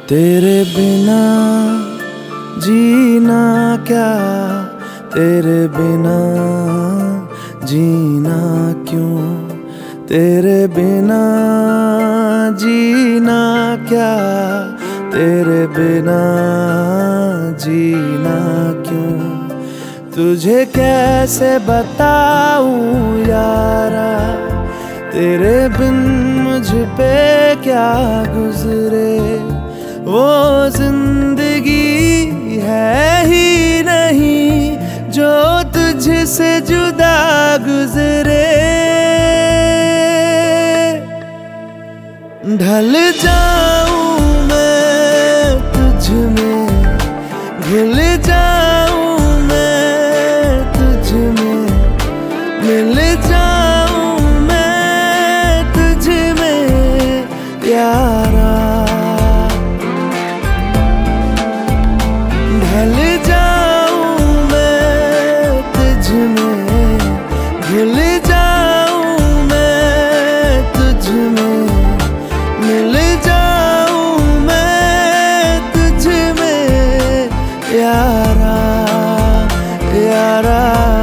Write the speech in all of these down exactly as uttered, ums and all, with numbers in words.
तेरे बिना जीना क्या, तेरे बिना जीना क्यों, तेरे बिना जीना क्या, तेरे बिना जीना क्यों। तुझे कैसे बताऊं यारा, तेरे बिन मुझ पे क्या गुजरे। वो जिंदगी है ही नहीं जो तुझसे जुदा गुजरे। ढल जाऊं मैं तुझ में, भूल जाऊं मैं तुझ में, मिल जाऊं मैं तुझ में यारा। ढल जाऊं मैं तुझ में, भूल जाऊं मैं तुझ में, मिल जाऊं मैं तुझ में यारा यारा।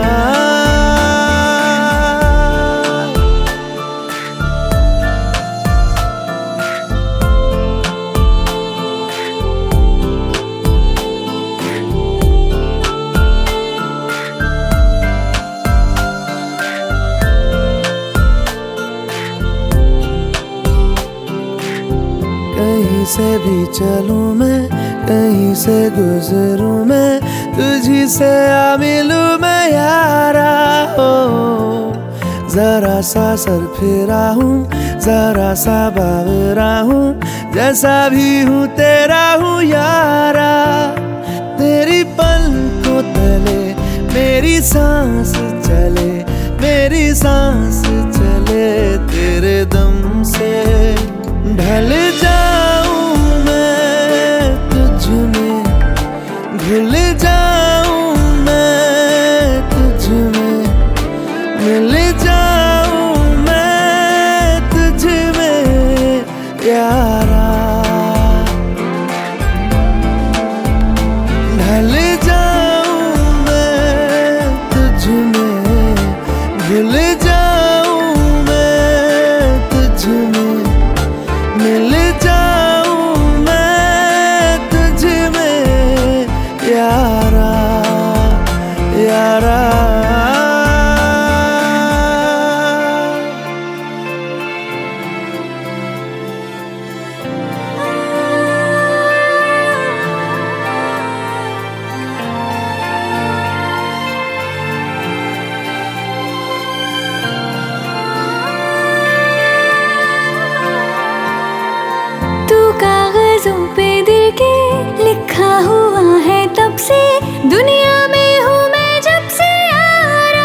कहीं से भी चलूं मैं, कहीं से गुजरूं मैं, तुझी से आ मिलूं मैं यारा। हो जरा सा सर फिरा हूँ, जरा सा बावरा हूँ, जैसा भी हूँ तेरा हूँ यारा। तेरी पलकों तले मेरी सांस चले, मेरी सांस चले तेरे दम से। ढल जाऊं मैं तुझ में, भूल जाऊं मैं तुझ में, मिल जाऊं मैं तुझ में यारा। ढल जाऊं मैं तुझ में, भूल जाऊं मैं तुझ में, मिल जाऊं मैं तुझ में यारा यारा। कागजों पे दिल के लिखा हुआ है तब से, दुनिया में हूँ मैं जब से यारा।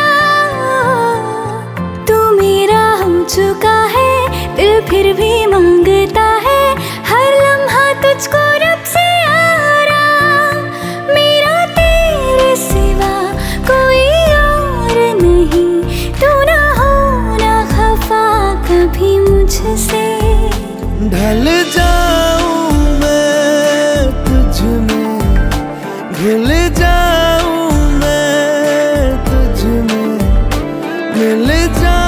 तू मेरा हो चुका है, दिल फिर भी मांगता है हर लम्हा तुझको रब से यारा। मेरा तेरे सिवा कोई और नहीं, तू ना हो ना खफा कभी मुझसे। ढल जाऊं मैं तुझ में, भूल जाऊं मैं तुझ में, मिल जाऊं